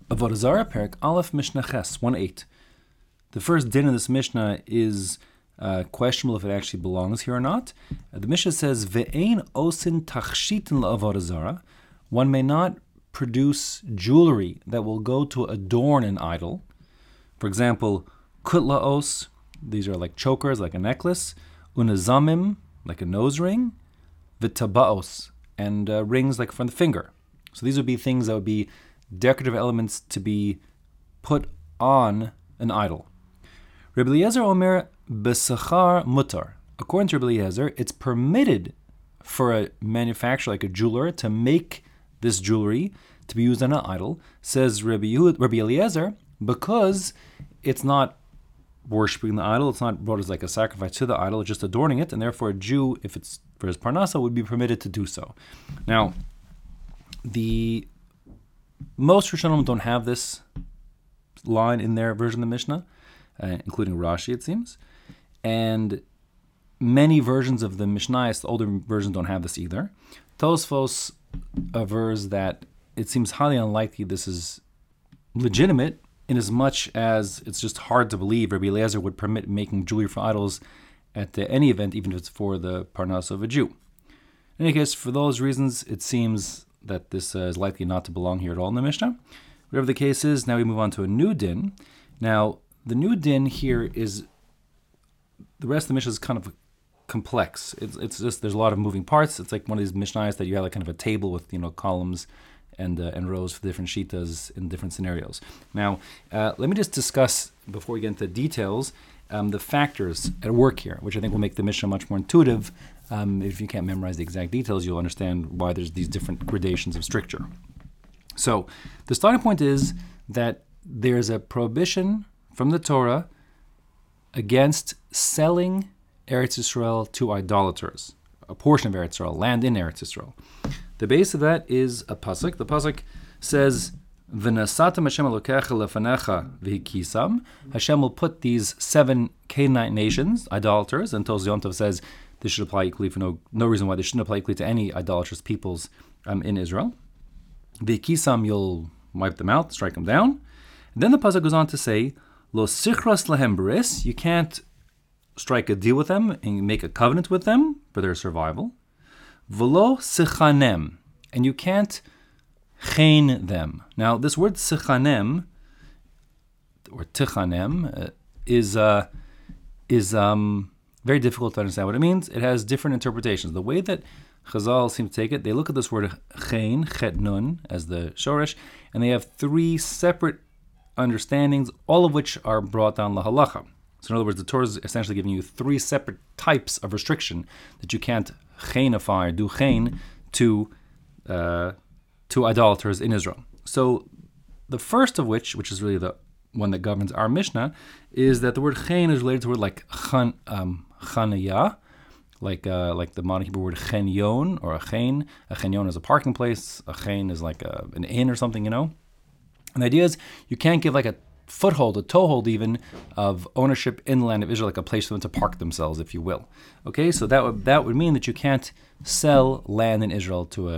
Avodah Zarah, Perek Aleph, Mishnah Ches, 1:8. The first din in this Mishnah is questionable if it actually belongs here or not. The Mishnah says, Ve'ein osin tachshitin la'avodah zarah. One may not produce jewelry that will go to adorn an idol. For example, kutlaos, these are like chokers, like a necklace, unazamim, like a nose ring, v'tabaos, and rings like from the finger. So these would be things that would be decorative elements to be put on an idol. Rabbi Eliezer Omer besachar mutar. According to Rabbi Eliezer, it's permitted for a manufacturer, like a jeweler, to make this jewelry to be used on an idol, says Rabbi Eliezer, because it's not worshipping the idol, it's not brought as like a sacrifice to the idol, it's just adorning it, and therefore a Jew, if it's for his parnasa, would be permitted to do so. Now, the most Rishonim don't have this line in their version of the Mishnah, including Rashi, it seems, and many versions of the Mishnayos, the older versions, don't have this either. Tosfos avers that it seems highly unlikely this is legitimate, in as much as it's just hard to believe Rabbi Eliezer would permit making jewelry for idols at any event, even if it's for the parnasa of a Jew. In any case, for those reasons, it seems that this is likely not to belong here at all in the Mishnah. Whatever the case is, now we move on to a new din. Now, the new din here is, the rest of the Mishnah is kind of complex. It's just, there's a lot of moving parts. It's like one of these Mishnayos that you have like kind of a table with, columns and rows for different shitas in different scenarios. Now, let me just discuss, before we get into details, the factors at work here, which I think will make the Mishnah much more intuitive. If you can't memorize the exact details, you'll understand why there's these different gradations of stricture. So, the starting point is that there's a prohibition from the Torah against selling Eretz Yisrael to idolaters, a portion of Eretz Yisrael, land in Eretz Yisrael. The base of that is a pasuk. The pasuk says, "V'nasatam Hashem Elokecha lefanecha v'hikisam." Hashem will put these 7 Canaanite nations, idolaters, and Tos Yontov says this should apply equally for no reason why this shouldn't apply equally to any idolatrous peoples in Israel. V'hikisam, you'll wipe them out, strike them down. And then the pasuk goes on to say, "Lo sichras lahem bris." You can't strike a deal with them and make a covenant with them for their survival. V'lo sichanem, and you can't chen them. Now, this word sichanem or tichanem is very difficult to understand what it means. It has different interpretations. The way that Chazal seem to take it, they look at this word chen, chet nun, as the shoresh, and they have 3 separate understandings, all of which are brought down la halacha. So in other words, the Torah is essentially giving you 3 separate types of restriction that you can't chenify, do chen to idolaters in Israel. So the first of which is really the one that governs our Mishnah, is that the word chen is related to a word like chanaya, like the modern Hebrew word chenyon or a chen. A chenyon is a parking place. A chen is like an inn or something, And the idea is you can't give like a foothold, a toehold even, of ownership in the land of Israel, like a place for them to park themselves, if you will. Okay, so that would mean that you can't sell land in Israel to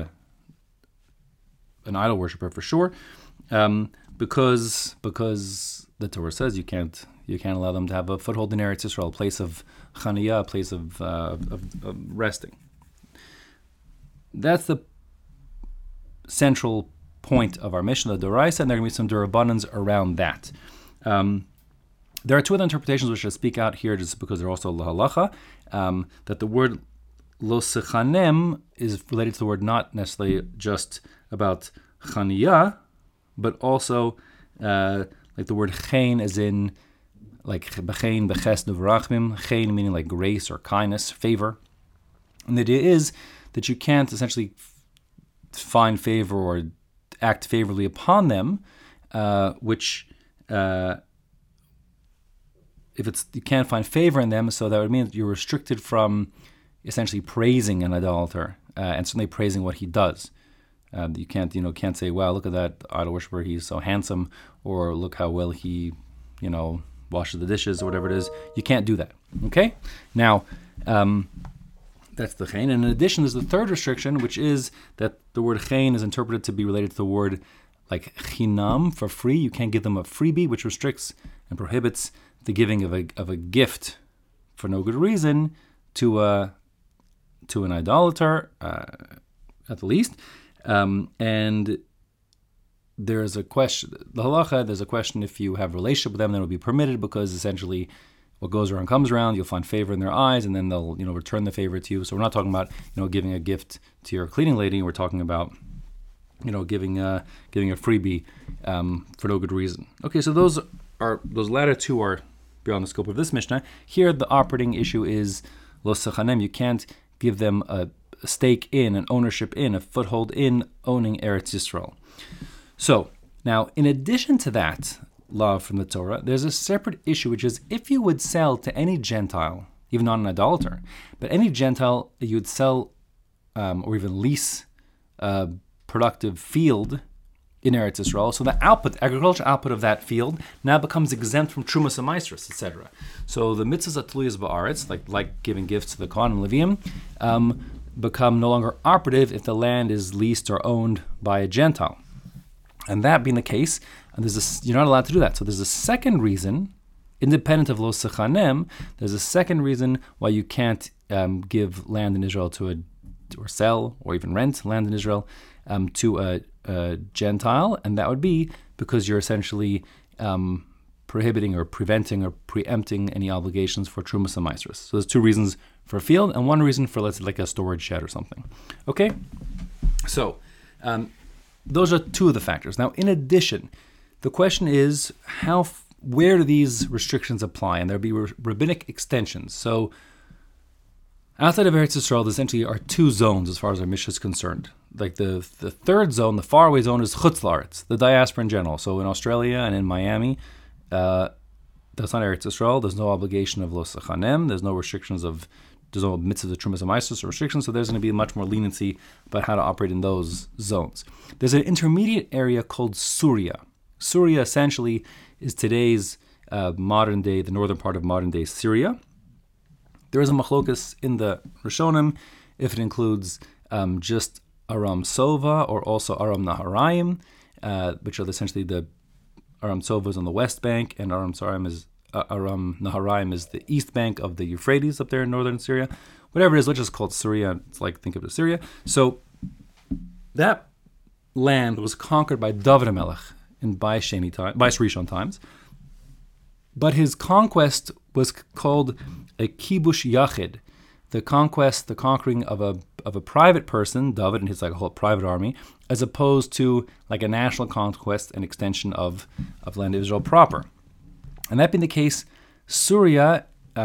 an idol worshiper for sure, because the Torah says you can't allow them to have a foothold in Eretz Yisrael, a place of chaniyah, a place of resting. That's the central point of our Mishnah, the Doraisa, and there are going to be some Durabbanans around that. There are 2 other interpretations which I speak out here just because they're also lahalacha, that the word lo sechanem is related to the word not necessarily just about chaniyah, but also like the word chen as in like b'chein b'chesed v'rachmim, chen meaning like grace or kindness, favor. And the idea is that you can't essentially find favor or act favorably upon them, which if you can't find favor in them, so that would mean that you're restricted from essentially praising an idolater and certainly praising what he does. You can't say, "Wow, look at that idol worshiper; he's so handsome," or "Look how well he, washes the dishes," or whatever it is. You can't do that. Okay, now. That's the chen. And in addition, there's the third restriction, which is that the word chen is interpreted to be related to the word like chinam, for free. You can't give them a freebie, which restricts and prohibits the giving of a gift for no good reason to an idolater, at the least. And there's a question, the halacha, there's a question if you have a relationship with them, then it will be permitted, because essentially what goes around comes around. You'll find favor in their eyes, and then they'll return the favor to you. So we're not talking about giving a gift to your cleaning lady. We're talking about giving a freebie for no good reason. Okay, so those latter two are beyond the scope of this Mishnah. Here, the operating issue is lo sechanem. You can't give them a stake in, an ownership in, a foothold in owning Eretz Yisrael. So now, in addition to that law from the Torah, there's a separate issue, which is if you would sell to any Gentile, even not an idolater, but any Gentile, you would sell or even lease a productive field in Eretz Yisrael, so the agricultural output of that field now becomes exempt from Trumas and Maasros, etc. So the mitzvahs atluyas ba'aretz, like giving gifts to the Kohen and Leviim, become no longer operative if the land is leased or owned by a Gentile. And that being the case, you're not allowed to do that. So there's a second reason, independent of lo sechanem, there's a second reason why you can't give land in Israel or sell or even rent land in Israel to a Gentile, and that would be because you're essentially prohibiting or preventing or preempting any obligations for Trumas and Maasros. So there's two reasons for a field and one reason for, let's say, like a storage shed or something. Okay? So those are two of the factors. Now, in addition, the question is where do these restrictions apply? And there'll be rabbinic extensions. So outside of Eretz Yisrael, there essentially are two zones as far as our Mishnah is concerned. Like the third zone, the faraway zone, is Chutz La'aretz, the diaspora in general. So in Australia and in Miami, that's not Eretz Yisrael. There's no obligation of lo sechanem. There's no mitzvahs of Trumas and Maasros restrictions. So there's going to be much more leniency about how to operate in those zones. There's an intermediate area called Syria. Syria essentially is today's the northern part of modern day Syria. There is a machlokas in the Rishonim if it includes just Aram Sova or also Aram Naharaim, which are essentially the Aram Sova is on the west bank and Aram Naharaim is the east bank of the Euphrates up there in northern Syria. Whatever it is, let's just call it Syria. It's like, think of it as Syria. So that land was conquered by David HaMelech in Bais Rishon times. But his conquest was called a kibush yachid, the conquering of a private person, David and his whole private army, as opposed to like a national conquest and extension of land of Israel proper. And that being the case, Syria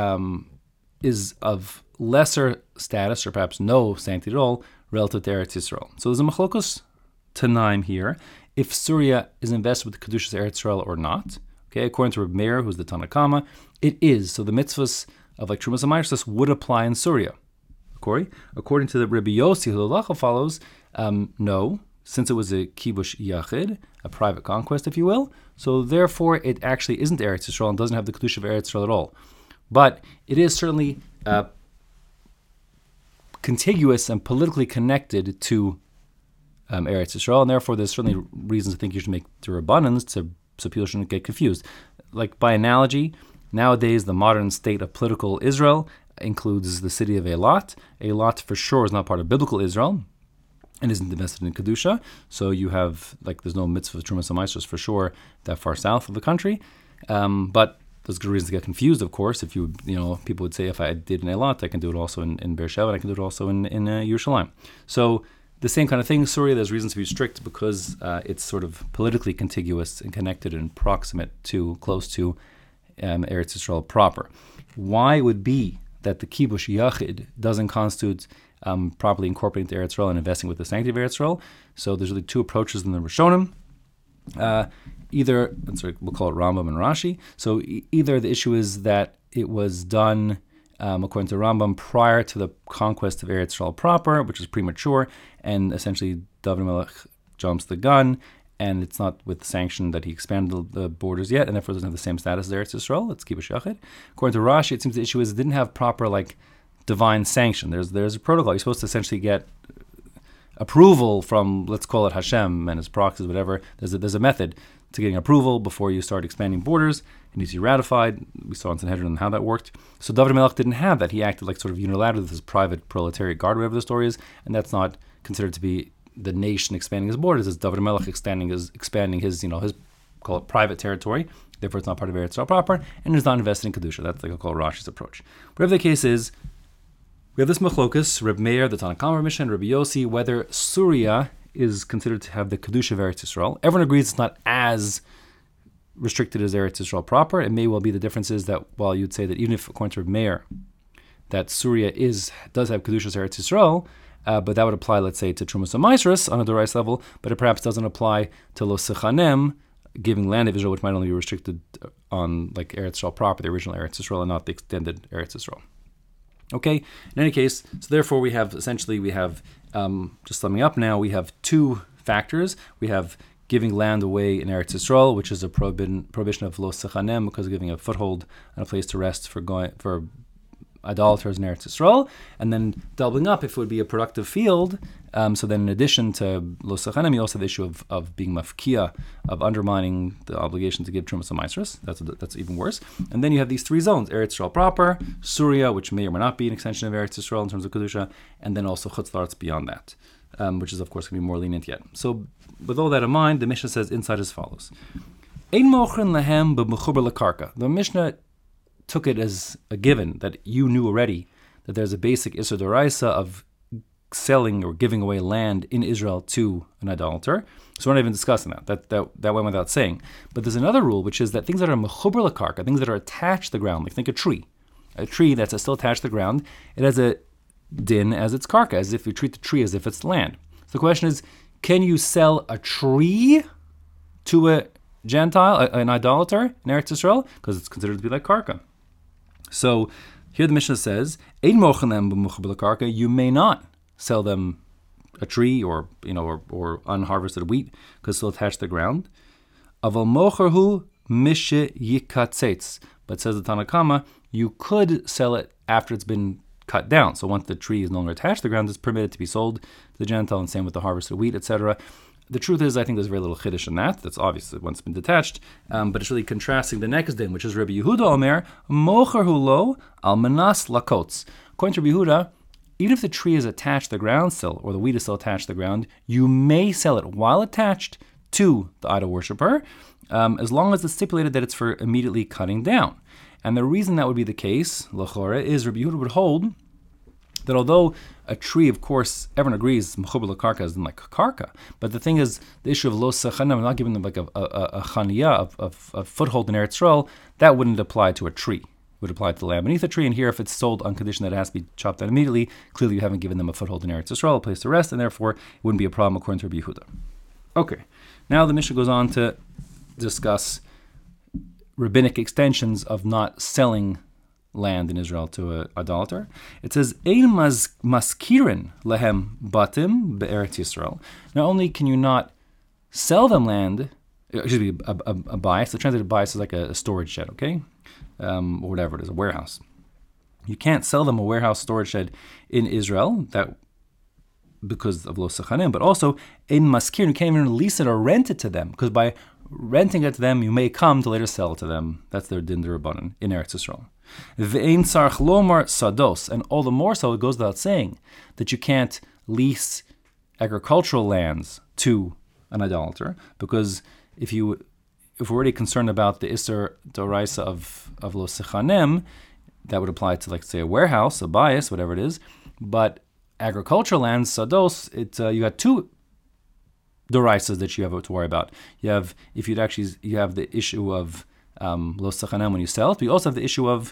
is of lesser status, or perhaps no sanctity at all, relative to Eretz Yisrael. So there's a machlokos tanaim here, if Syria is invested with the Kedushas Eretz Yisrael or not. Okay, according to Reb Meir, who's the Tanna Kama, it is. So the mitzvahs of like Trumas and Maasros would apply in Syria. According to the Rabbi Yossi, who the halacha follows, no, since it was a kibush yachid, a private conquest, if you will, so therefore it actually isn't Eretz Yisrael and doesn't have the Kedusha of Eretz Yisrael at all. But it is certainly contiguous and politically connected to Eretz Yisrael, and therefore there's certainly reasons to think you should make derabbanans so people shouldn't get confused. Like by analogy, nowadays the modern state of political Israel includes the city of Eilat. Eilat for sure is not part of biblical Israel and isn't invested in Kedusha. So you have, there's no mitzvah of Trumas and Maasros for sure that far south of the country. But there's good reasons to get confused, of course. If people would say if I did in Eilat, I can do it also in Beersheba, and I can do it also in Yerushalayim. So the same kind of thing, Syria, there's reasons to be strict because it's sort of politically contiguous and connected and proximate to, close to Eretz Yisrael proper. Why it would be that the kibush yachid doesn't constitute properly incorporating into Eretz Yisrael and investing with the sanctity of Eretz Yisrael? So there's really two approaches in the Rishonim. We'll call it Rambam and Rashi. So either the issue is that it was done according to Rambam prior to the conquest of Eretz Yisrael proper, which is premature, and essentially David HaMelech jumps the gun, and it's not with the sanction that he expanded the borders yet, and therefore doesn't have the same status as Eretz Yisrael. It's kibush yachid. According to Rashi, it seems the issue is it didn't have proper divine sanction. There's a protocol. You're supposed to essentially get approval from, let's call it Hashem and his proxies, whatever. There's a method to getting approval before you start expanding borders. It needs to be ratified. We saw in Sanhedrin how that worked. So David HaMelech didn't have that. He acted like sort of unilaterally with his private proletariat guard, whatever the story is, and that's not considered to be the nation expanding his borders. It's David HaMelech expanding his his call it private territory. Therefore, it's not part of Eretz Yisrael proper, and is not invested in Kedusha. That's like I'll call Rashi's approach. Whatever the case is, we have this machlokus, Reb Meir, the Tanna Kamma Mishnah, and Rabbi Yossi, whether Surya is considered to have the Kedusha of Eretz Yisrael. Everyone agrees it's not as restricted as Eretz Yisrael proper. It may well be the difference is that while you'd say that even if, according to Reb Meir, that Surya does have Kedusha as Eretz Yisrael, but that would apply, let's say, to Trumas HaMaasros on a Dorais level, but it perhaps doesn't apply to Lo Sechanem, giving land of Israel, which might only be restricted on like Eretz Yisrael proper, the original Eretz Yisrael, and not the extended Eretz Yisrael. Okay, in any case, so therefore we have, just summing up now, we have two factors. We have giving land away in Eretz Yisrael, which is a prohibition of Lo Sechanem, because of giving a foothold and a place to rest for idolaters in Eretz Yisrael, and then doubling up if it would be a productive field. So then in addition to Lo Sechanem, you also have the issue of being mafkia, of undermining the obligation to give Trumas HaMaasros. That's even worse. And then you have these three zones, Eretz Yisrael proper, Surya, which may or may not be an extension of Eretz Yisrael in terms of Kedusha, and then also Chutz La'aretz beyond that, which is of course going to be more lenient yet. So with all that in mind, the Mishnah says inside as follows. Ein mochrin lehem b'mechuber lekarka. The Mishnah took it as a given that you knew already that there's a basic Isser D'Oraisa of selling or giving away land in Israel to an idolater. So we're not even discussing that. That went without saying. But there's another rule, which is that things that are mechuber lekarka, things that are attached to the ground, like think a tree that's still attached to the ground, it has a din as its karka, as if you treat the tree as if it's land. So the question is, can you sell a tree to a Gentile, an idolater in Eretz Yisrael? Because it's considered to be like karka. So here the Mishnah says, you may not sell them a tree or unharvested wheat because it's still attached to the ground. But says the Tanna Kamma, you could sell it after it's been cut down. So once the tree is no longer attached to the ground, it's permitted to be sold to the Gentile, and same with the harvested wheat, etc. The truth is, I think there's very little chiddush in that. That's obviously once been detached, but it's really contrasting the next din, which is Rabbi Yehuda Omer, mocher hulo al manas lakotz. According to Rabbi Yehuda, even if the tree is attached to the ground still, or the wheat is still attached to the ground, you may sell it while attached to the idol worshiper, as long as it's stipulated that it's for immediately cutting down. And the reason that would be the case, l'chora, is Rabbi Yehuda would hold that although a tree, of course, everyone agrees, mechuber lekarka is like karka, but the thing is, the issue of lo sechanem, not giving them like a chaniyah, a foothold in Eretz Yisrael, that wouldn't apply to a tree. It would apply to the land beneath a tree, and here, if it's sold on condition that it has to be chopped down immediately, clearly you haven't given them a foothold in Eretz Yisrael, a place to rest, and therefore it wouldn't be a problem according to Rabbi Yehuda. Okay, now the Mishnah goes on to discuss rabbinic extensions of not selling land in Israel to an idolater. It says, Ein maskirin lehem batim be'eretz Yisrael. Not only can you not sell them land, it should be a bias. The translated bias is like a storage shed, okay? Or whatever it is, a warehouse. You can't sell them a warehouse storage shed in Israel, that because of lo sechanim, but also ein maskirin, you can't even lease it or rent it to them, because by renting it to them, you may come to later sell it to them. That's their din d'Rabbanan in Eretz Yisrael. Ve'ein tzarich lomar sados, and all the more so, it goes without saying that you can't lease agricultural lands to an idolater, because if we're already concerned about the Isser D'Oraisa of Lo Sechanem, that would apply to, like, say, a warehouse, a bias, whatever it is. But agricultural lands, sados, you got two D'Oraisas that you have to worry about. You have the issue of Lo Sechanem when you sell it, but you also have the issue of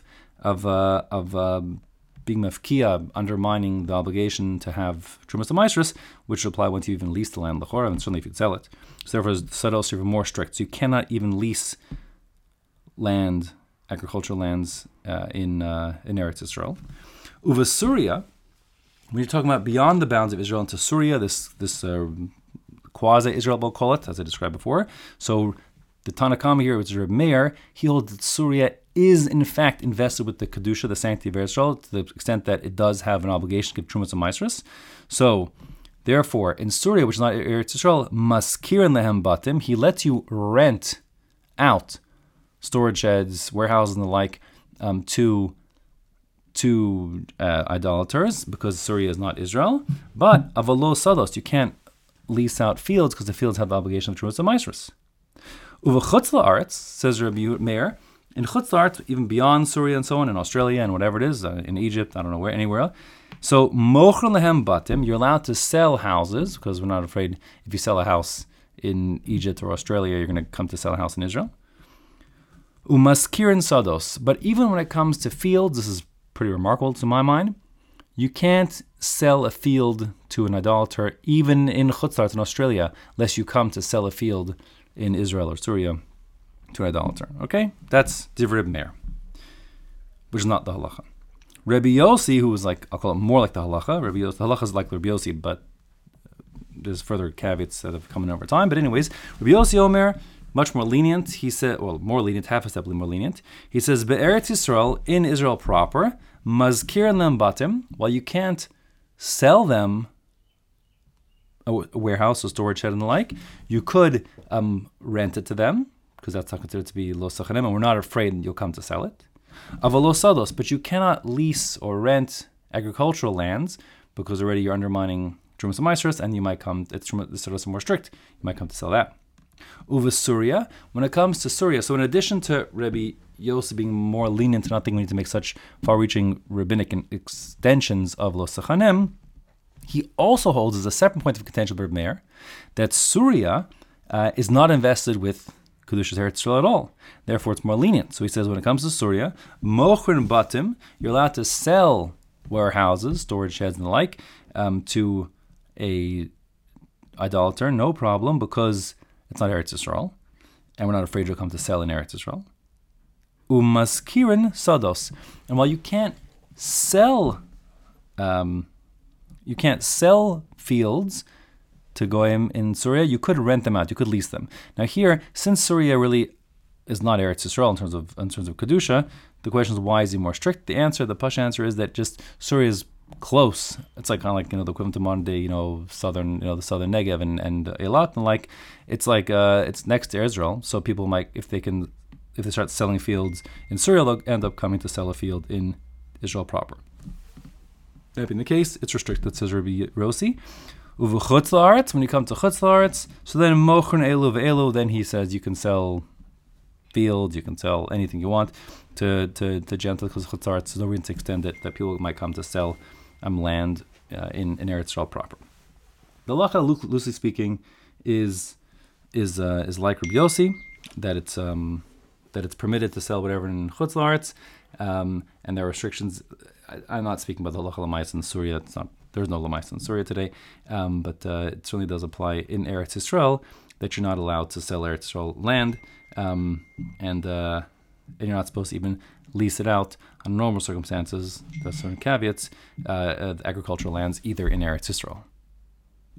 being mafkia, undermining the obligation to have Trumas HaMaasros, which would apply once you even lease the land, l'chora, and certainly if you'd sell it. So therefore, sados are even more strict. So you cannot even lease land, agricultural lands in Eretz Yisrael. Uva Surya, when you're talking about beyond the bounds of Israel into Surya, this quasi-Israel, we'll call it, as I described before. So the Tanna Kamma here, which is Reb Meir, he holds that Surya is in fact invested with the Kedusha, the sanctity of Eretz Yisrael, to the extent that it does have an obligation to give Trumas HaMaasros. So Therefore, in Syria, which is not Eretz Yisrael, maskirin lehem batim, he lets you rent out storage sheds, warehouses, and the like to idolaters, because Syria is not Israel. But avalo sados, you can't lease out fields because the fields have the obligation of Trumas Maasros. Uvechutz la'aretz, says Rabbi Meir, in Chutz la'aretz, even beyond Syria and so on, in Australia and whatever it is, in Egypt, I don't know where, anywhere else. So mochron lehem batim, you're allowed to sell houses, because we're not afraid if you sell a house in Egypt or Australia, you're going to come to sell a house in Israel. Umaskirin sados, but even when it comes to fields, this is pretty remarkable to my mind, you can't sell a field to an idolater, even in Chutz la'aretz in Australia, lest you come to sell a field in Israel or Syria to an idolater. Okay? That's Divrei Meir, which is not the halacha. Rabbi Yossi, who was like, I'll call it more like the halacha. The halacha is like Rabbi Yossi, but there's further caveats that have come in over time. But anyways, Rabbi Yossi Omer, much more lenient. He said, well, more lenient, half a step more lenient. He says, Be'eretz Yisrael, in Israel proper, mazkir lem batim, while you can't sell them a warehouse, a storage shed, and the like, you could rent it to them, because that's not considered to be lo sachanim, and we're not afraid you'll come to sell it. Avalo sados, but you cannot lease or rent agricultural lands, because already you're undermining Trumas Maasros, and you might come, the Sados are more strict, you might come to sell that. Uva Surya, when it comes to Surya, so in addition to Rabbi Yossi being more lenient and not thinking we need to make such far-reaching rabbinic extensions of Lo Sachanim, he also holds as a separate point of contention with Rabbi Meir that Surya is not invested with Kedushas Eretz Yisrael at all. Therefore, it's more lenient. So he says when it comes to Surya, Mochrin Batim, you're allowed to sell warehouses, storage sheds, and the like to a idolater, no problem, because it's not Eretz Yisrael, and we're not afraid you'll come to sell in Eretz Yisrael. Umaskirin sados, and while you can't sell fields to goyim in Syria, you could rent them out, you could lease them. Now here, since Syria really is not Eretz Yisrael in terms of kedusha, the question is why is he more strict? The Pasha answer is that just Syria is close. It's like kind of like the equivalent to modern day southern the southern Negev and Eilat, and like it's next to Israel, so people might if they start selling fields in Syria, they'll end up coming to sell a field in Israel proper. That being the case, it's restricted, says Rabbi Yossi. Uvu Chutz la'aretz, when you come to Chutz la'aretz, so then mochron elu ve'elu, then he says you can sell fields, you can sell anything you want to Gentiles, because Chutz la'aretz, there's no reason to extend it, that people might come to sell land in Eretz Yisrael proper. The halacha, loosely speaking, is like Rabbi Yossi, that it's permitted to sell whatever in Chutz la'aretz, and there are restrictions. I'm not speaking about the halacha l'maisa in Syria. There's no l'maisa in Syria today, but it certainly does apply in Eretz Yisrael that you're not allowed to sell Eretz Yisrael land, and you're not supposed to even lease it out under normal circumstances. There's certain caveats. Agricultural lands either in Eretz Yisrael.